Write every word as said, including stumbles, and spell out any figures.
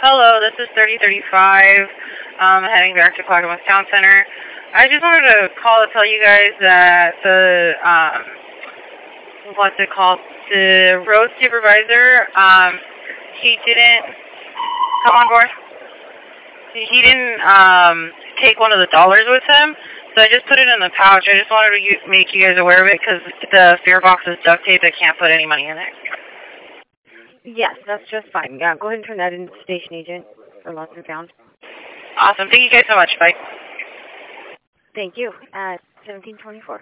Hello, this is thirty thirty-five, um, heading back to Clackamas Town Center. I just wanted to call to tell you guys that the, um, what's it called, the road supervisor, um, he didn't, come on board, he didn't, um, take one of the dollars with him, so I just put it in the pouch. I just wanted to make you guys aware of it, because the fare box is duct taped. I can't put any money in it. Yes, that's just fine. Yeah, go ahead and turn that into station agent for lost and found. Awesome. Thank you guys so much. Bye. Thank you. At seventeen twenty-four.